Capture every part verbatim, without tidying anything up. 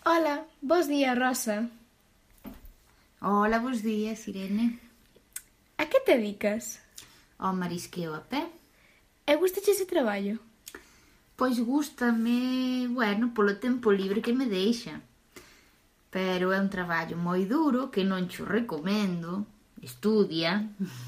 Ola, bos días, Rosa. Hola, bos días, Irene. A que te dedicas? Ao marisqueo a pé. E gustache ese traballo? Pois gústame, bueno, polo tempo libre que me deixa. Pero é un traballo moi duro que non cho recomendo. Estudia.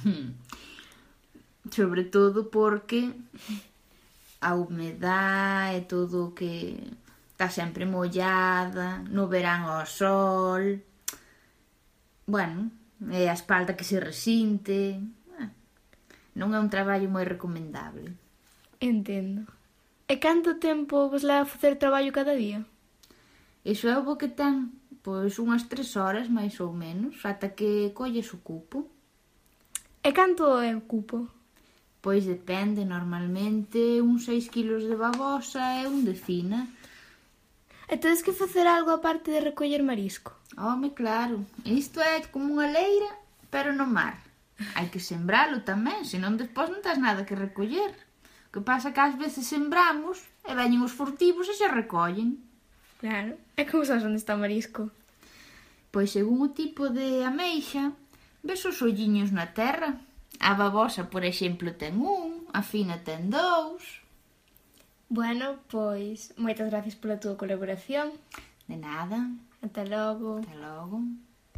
Sobre todo porque a humedad e todo o que está sempre mollada, no verán ao sol. Bueno, e a espalda que se resinte. Non é un traballo moi recomendable. Entendo. E canto tempo vos leva a facer traballo cada día? Iso é o bo que ten, pois unhas tres horas máis ou menos, ata que colles o cupo. E canto é o cupo? Pois depende, normalmente uns seis quilos de babosa e un de fina. E tedes que facer algo aparte de recoller marisco? Home, claro, isto é como unha leira, pero no mar. Hai que sembralo tamén, senón despois non tens nada que recoller. O que pasa é que ás veces sembramos e veñen os furtivos e se recollen. Claro. E como sabes onde está o marisco? Pois según o tipo de ameixa, ves os olliños na terra. A babosa, por exemplo, ten un, a fina ten dous. Bueno, pois, moitas gracias pola túa colaboración. De nada. Ata logo. Ata logo.